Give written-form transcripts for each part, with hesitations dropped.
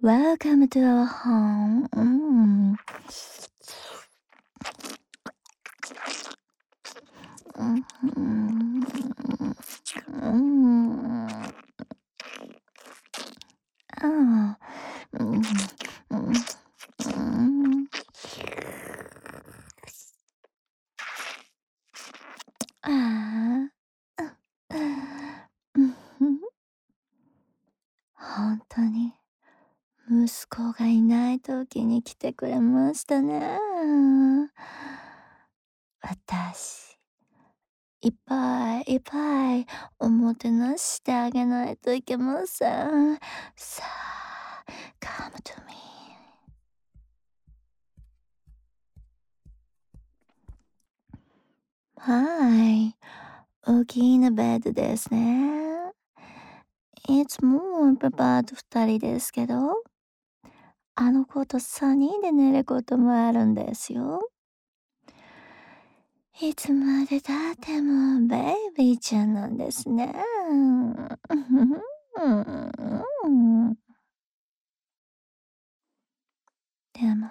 Welcome to our home. Ah.あほんとに、息子がいない時に来てくれましたね。私、いっぱいいっぱいおもてなししてあげないといけません。さあ、come to me。はい、大きなベッドですね。いつもパパと2人ですけど、あの子と3人で寝ることもあるんですよ。いつまで経ってもベイビーちゃんなんですね。でも、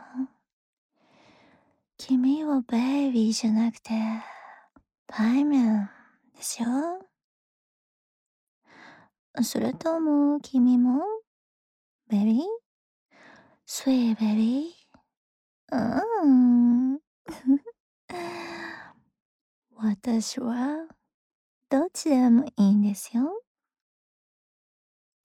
君はベイビーじゃなくて、パイメンですよ。それとも君もベビースイーベビー私はどっちでもいいんですよ。うん。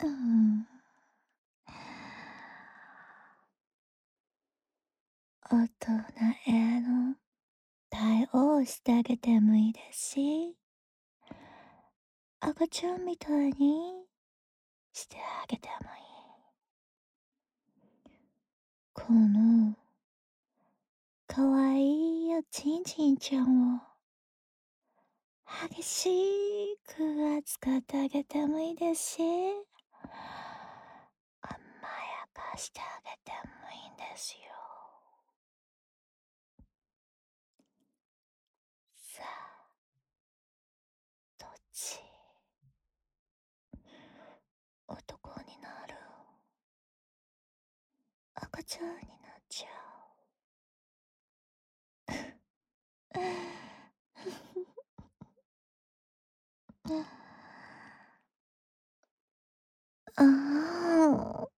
大人への対応してあげてもいいですし、赤ちゃんみたいにしてあげてもいい。このかわいいおちんちんちゃんを激しく扱ってあげてもいいですし、甘やかしてあげてもいいんですよ。さあ、どっち？男になる？赤ちゃんになっちゃう？ああ、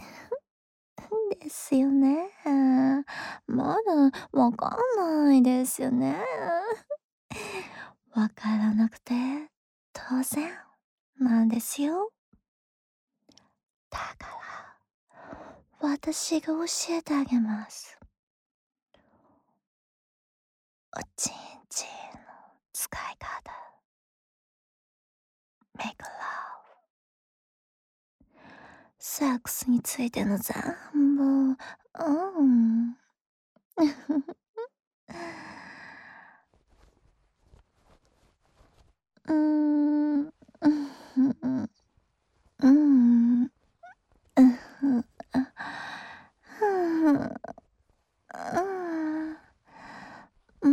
ですよね。まだわかんないですよね。わからなくて当然なんですよ。だから私が教えてあげます。おちんちんの使い方。Make love。セックスについての全部。うん。うーん。うん。うん。うん。うん。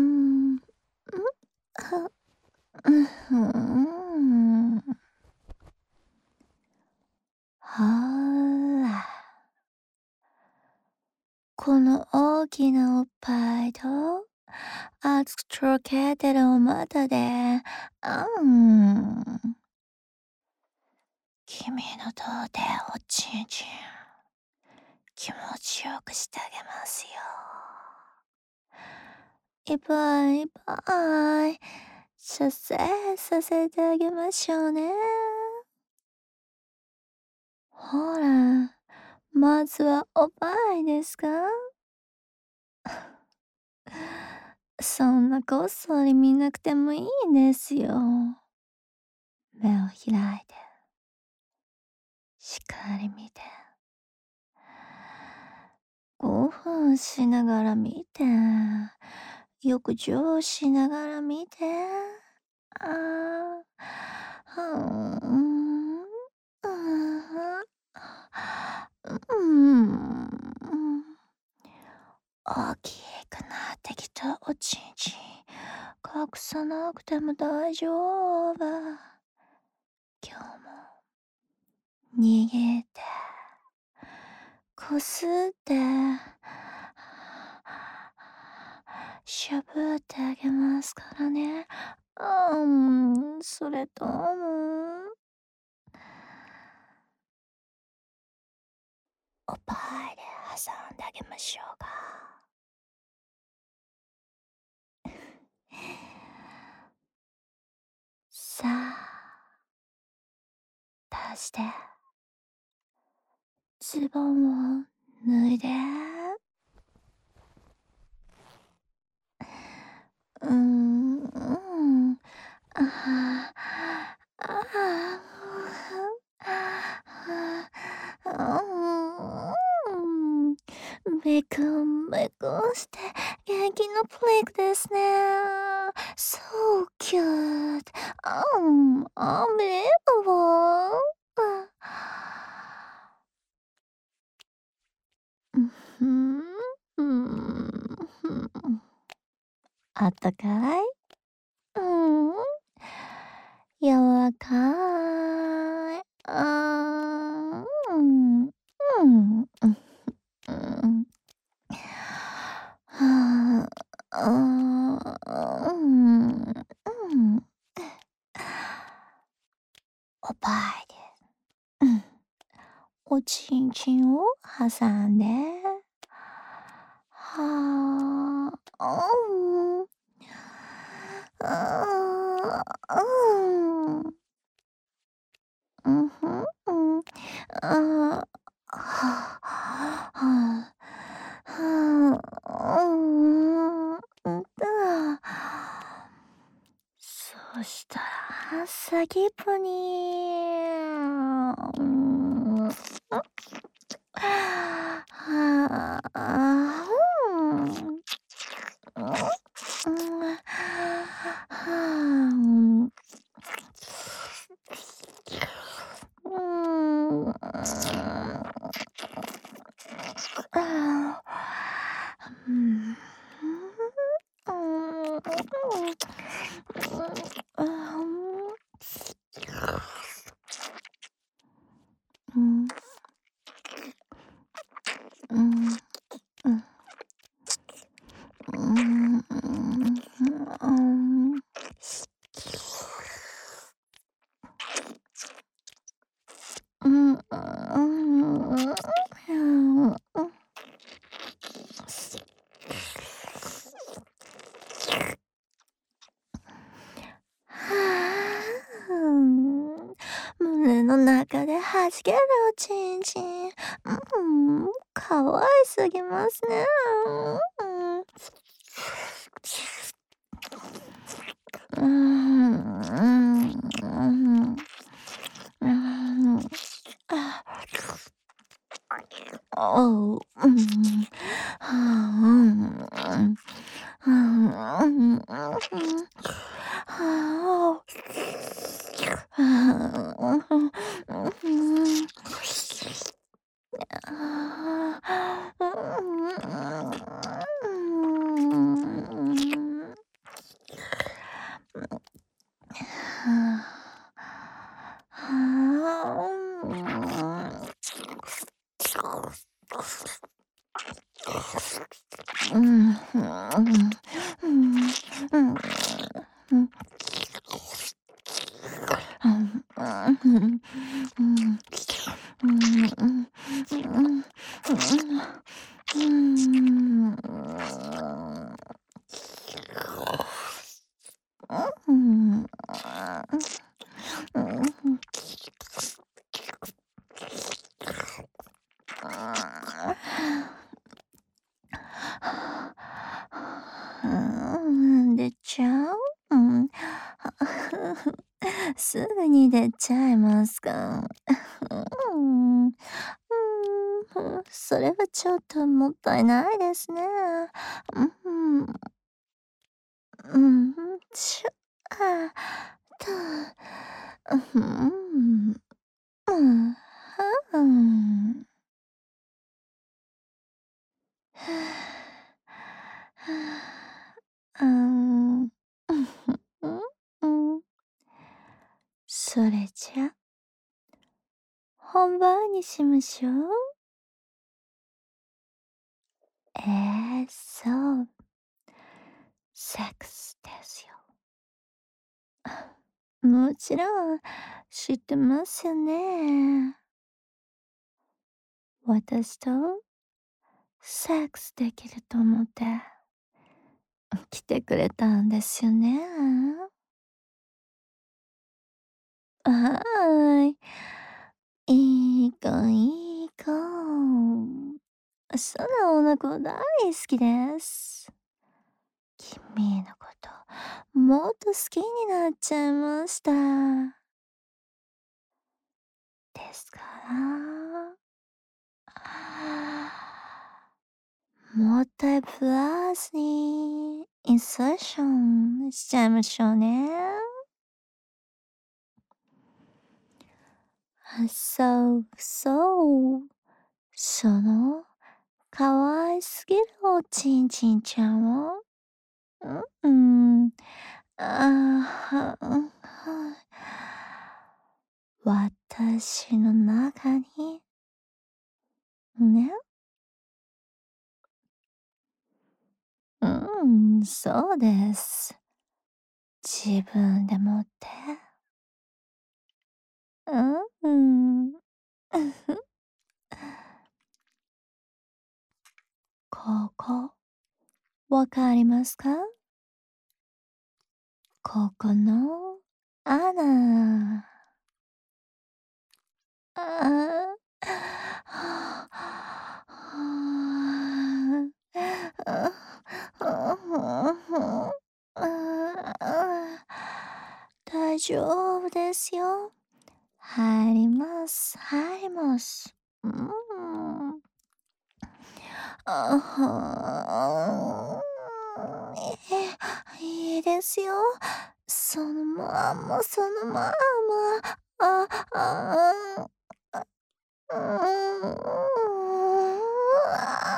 ほら、この大きなおっぱいと熱くとろけてるお股で、君の胴でおちんちん気持ちよくしてあげますよ。いっぱいいっぱい射精させてあげましょうね。ほら、まずはおっぱいですか？そんなこっそり見なくてもいいんですよ。目を開いて、しっかり見て。5分しながら見て。浴場しながら見て。ああ、ふーん。うん。大きくなってきたおちんちん隠さなくても大丈夫。今日も握ってこすって、しゃぶってあげますからね。それとも、おっぱいで挟んであげましょうか。さあ、出して、ズボンを脱いで。うん。ああ、ああ、めくんめくんして元気なプリックですね。So cute. Unbelievable. うんふん、うん、ふん。あったかい？うん。柔らかい。うん。うん。うん。うん。はあ、うん。うん。おっぱいで、うん。おちんちんを挟んで。はあ、うん。うん。うんふん、うん。ああ、はあ、はあ、はあ、そしたら、先っぽに、はあ、うん。はうん。うん。うん。うん。うん。うん。うん。はあ、胸の中で弾けるおちんちん。可愛すぎますね。うん。うん、うん、うん、あ、おう、うん、はあ、うん、うん、うん、はあ、はあ、うん、ああ、うん。はうん、うん、うん、うん、うん、うん、うん、うん、うん、うん、うん、うん、出ちゃう？うん。すぐに出ちゃいますか？うん。それはちょっともったいないですね。うん、うん、ちょあと、うん、うん、うん。うん。うん。それじゃ、本番にしましょう。 そう、セックスですよ。もちろん、知ってますよね。私とセックスできると思って来てくれたんですよね。はーい。いい子いい子。素直な子大好きです。君のこと、もっと好きになっちゃいました。ですから、もったいプラスにインサーションしちゃいましょうね。そうそう。その、可愛すぎるおちんちんちゃんを、うん、ああ、私の中に、ね、そうです。自分で持って、うん。ここ、わかりますか？ここの穴。ああ。大丈夫ですよ。入ります、入ります。うん。あはいいですよ。そのまんま、そのまんま。あ、あうんあ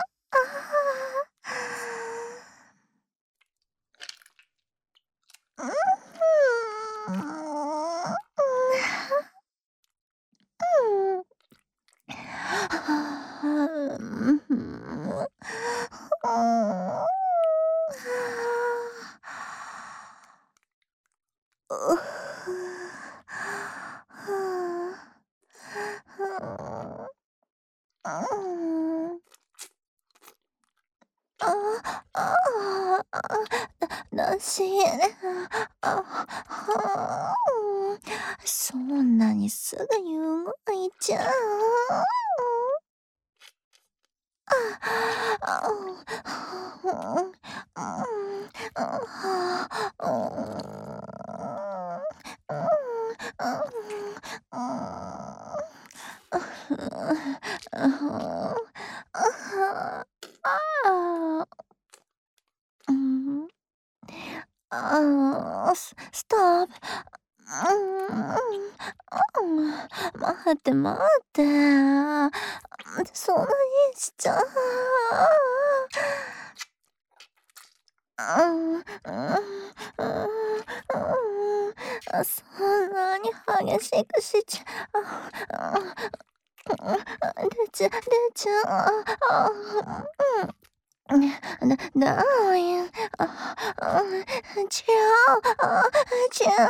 だし、そんなにすぐに動いちゃう。ストップ。待って待って。そんなにしちゃう。そんなに激しくしちゃ出ちゃだい、ちゃちゃ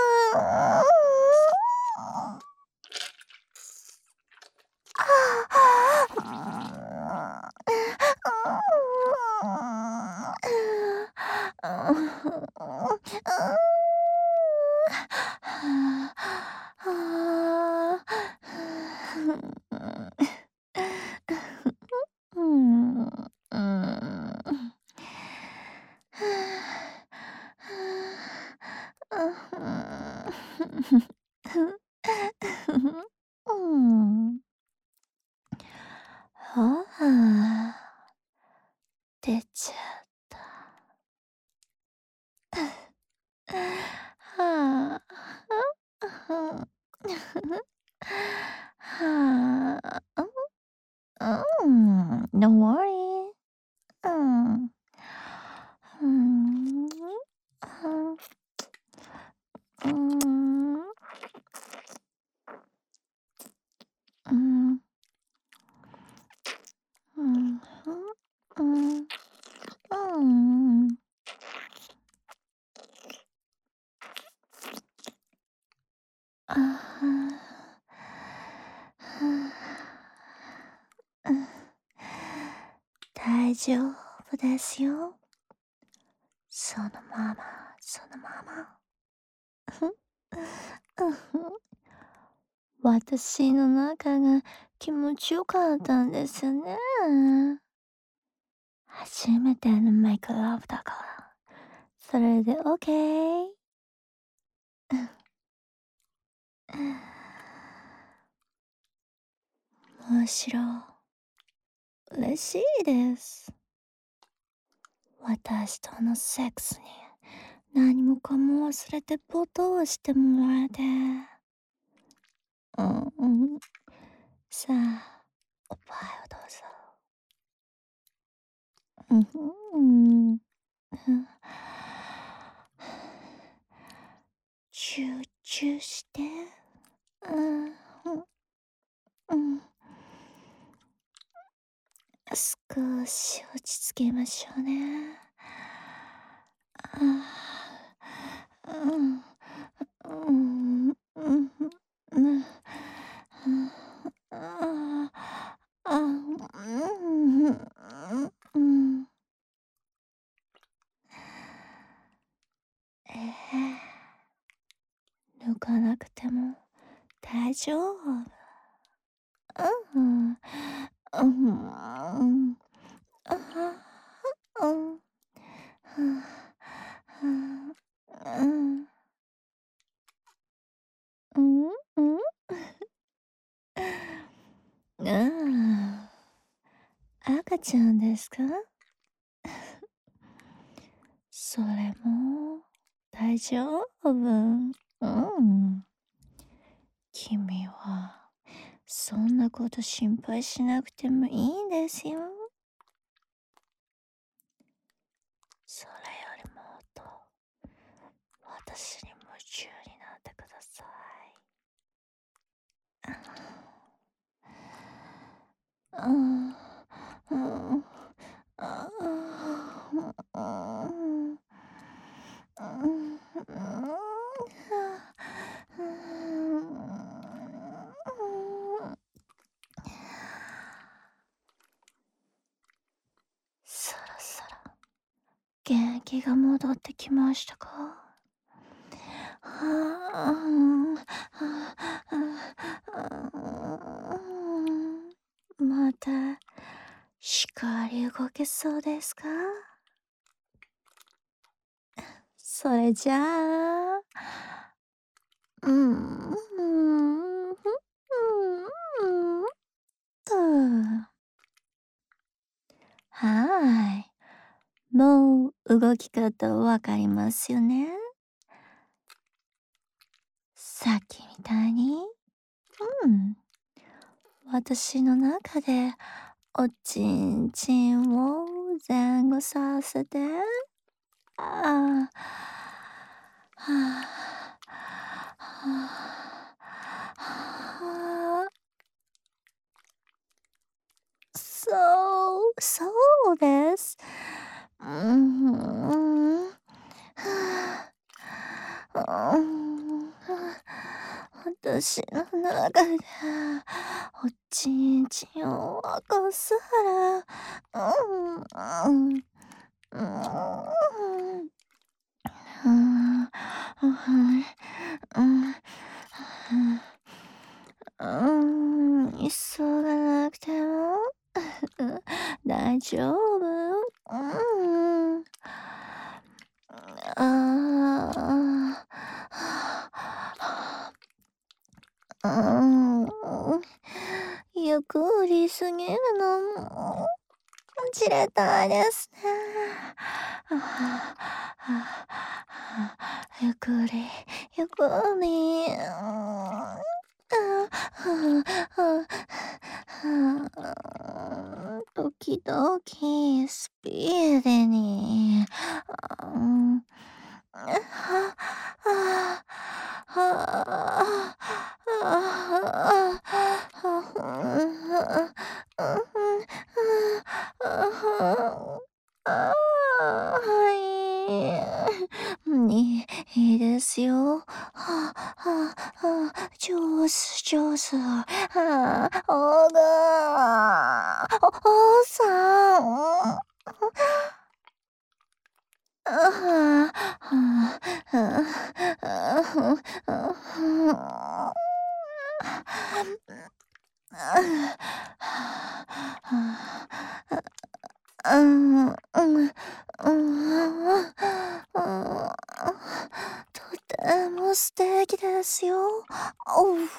うん、うん。うん。はあ、出ちゃった。はあ。はあ。Don't worry. うん。うん。うん。うん。うん。 大丈夫ですよ。そのまま、そのまま。うんふん。私の中が気持ちよかったんですよね。初めてのメイクラブだから。それでオッケー。むしろ嬉しいです。私とのセックスに何もかも忘れて没頭してもらえて。うんうん。さあ、おっぱいをどうぞ。うんふん。うん。集中して。うん、うん。少し落ち着けましょうね。うん、うん、うん、うん、うん。ええ、抜かなくても大丈夫。うん、うん、あうん、うん、うん、うん、うん。赤ちゃんですか？それも大丈夫。うん。君はそんなこと心配しなくてもいいんですよ。それよりもっと私に夢中になってください。うん、うん、あうん、うん、そろそろ元気が戻ってきましたか？またしっかり動けそうですか？それじゃあ、うん、うん、うん、うん、と。はい。もう動き方わかりますよね？さっきみたいに、うん、私の中でおちんちんを前後させて、ああ、はあ、はあ、はあ、そうです。うん、はあ、うん、私の中でおちんちんを沸かすら、うん、うん、うん、うん、うん、急がなくても大丈夫。うん。ああ、うん。ゆっくりすぎるのも知れたいですね。ゆっくり、ゆっくり。時々スピーディーに。うん。はい。いいですよ。上手、上手。おがさん。あはあ、とても素敵ですよ。おう。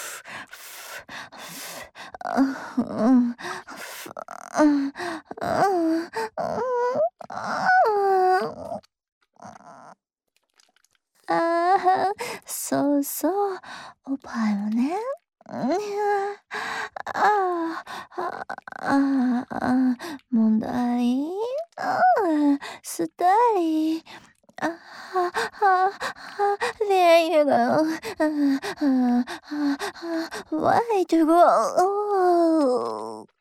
ああ、そうそう、おっぱいもね。ああ、ああ、もんだり、ああ、吸ったり、あははは、there you go. Way to go.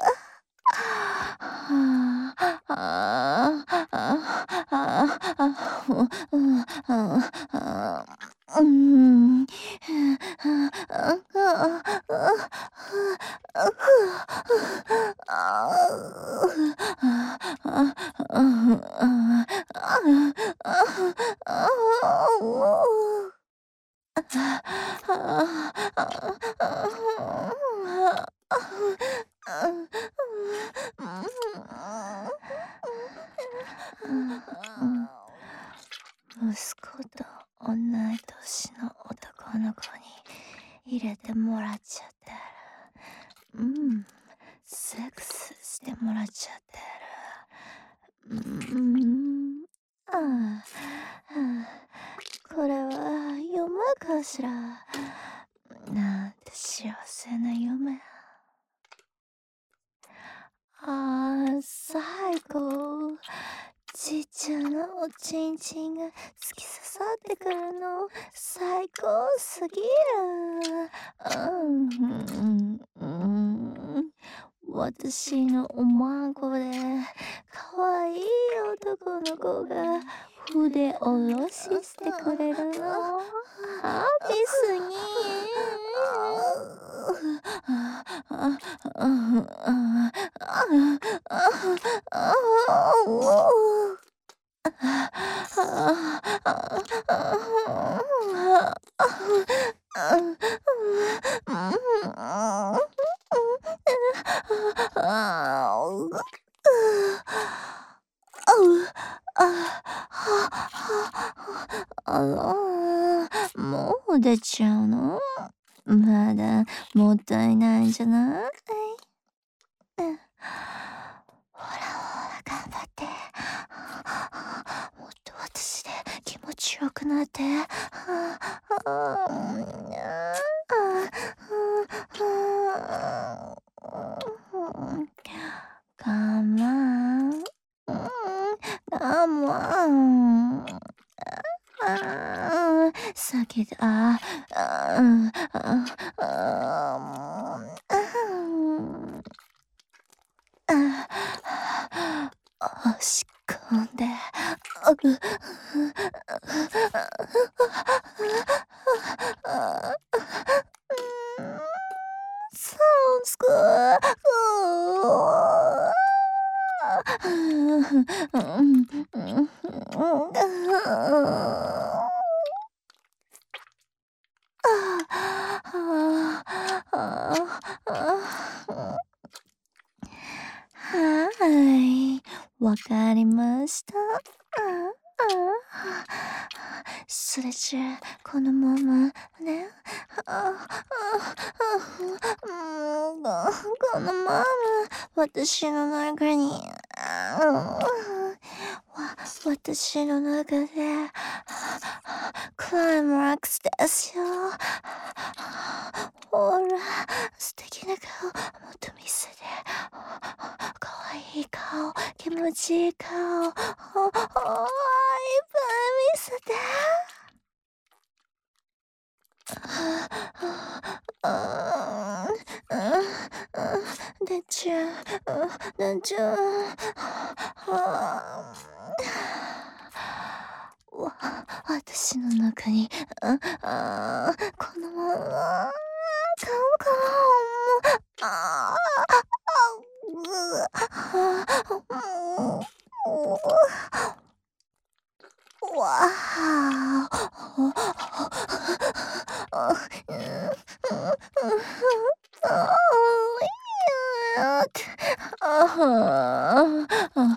息子と同い年の男の子に入れてもらっちゃってる。セックスしてもらっちゃってる。ああ、これは夢かしら。なんて幸せな夢。最高。ちっちゃなおちんちんが突き刺さってくるの最高すぎる。私のお孫で可愛い男の子が筆下ろししてくれるのハッピーすぎ。もう出ちゃうの？まだもったいないんじゃない？ほらほら頑張って。もっと私で気持ちよくなって。我慢。我慢。先だ。押し込んで。Sounds good. はい、わかりました。それじゃあ、このままね、このまま私の中に、私の中でクライマックスですよ。ほら、素敵な顔、もっと見せて。かわいい顔、気持ちいい顔、いっぱい見せて。出ちゃう、出ちゃう。私の中に、このまま、顔、 あ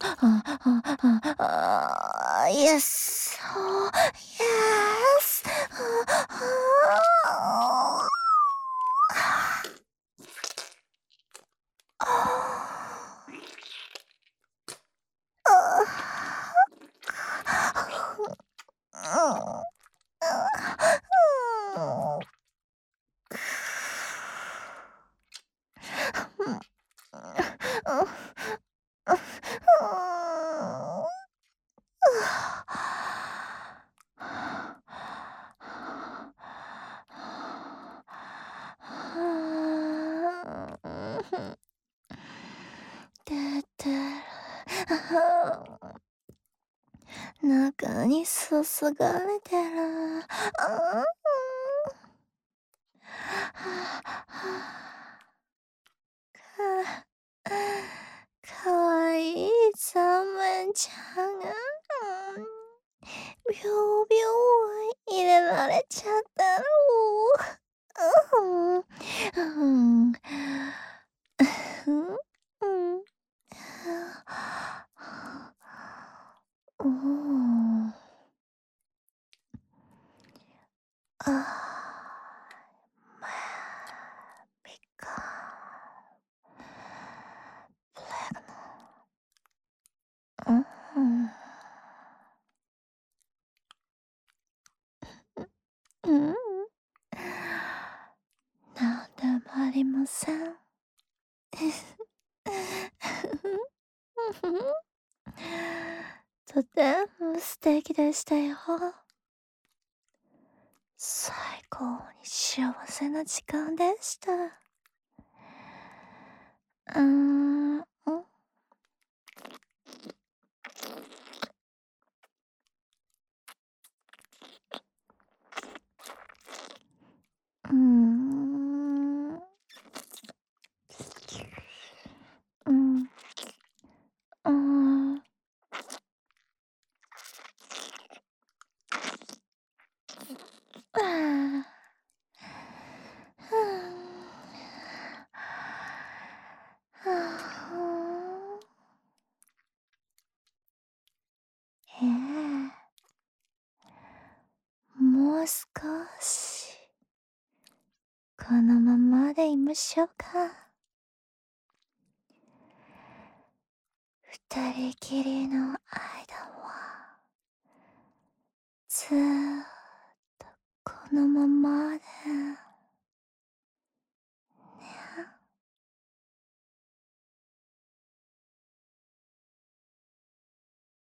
あ、Yes. Oh, yes. 出てる。中に注がれてる。かわいいサメンちゃんが、ビュービュー入れられちゃったの。うん。うん。うん。おお。うん。うん。なんでもありません。とても素敵でしたよ。最高に幸せな時間でした。うん。うん。うん。うん。ああ。ふう。ええ。もう少し、このままでいましょうか。二人きりの間